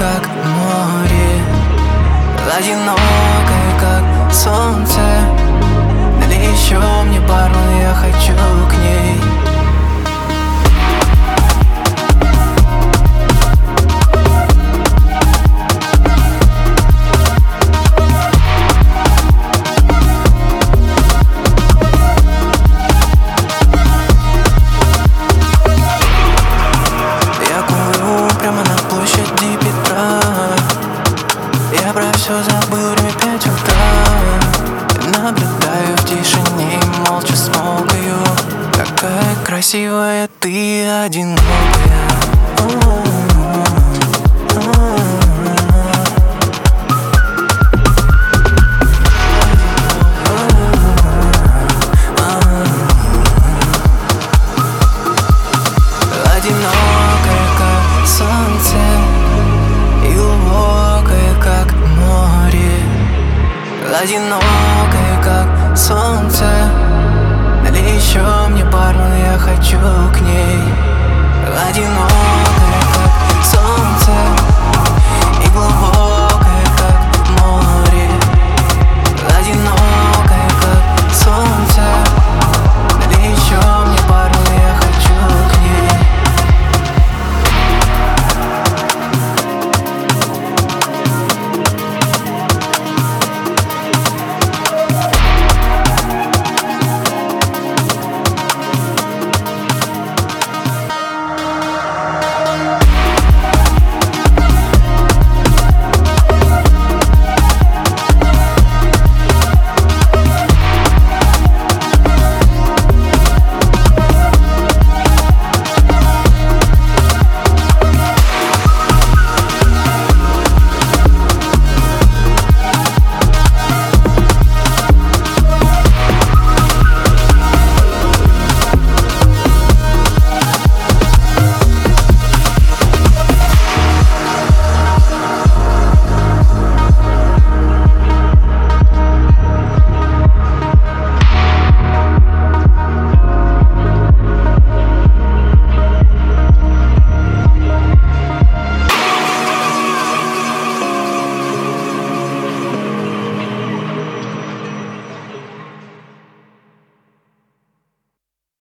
как море, одинокая, как солнце. Налей еще мне бармен, я хочу к ней. Я про все забыл, время 5 утра. Наблюдаю в тишине и молча смолкаю. Какая красивая ты, одинокая. Одинокая, как солнце, и глубокая, как море, одинокая, как солнце.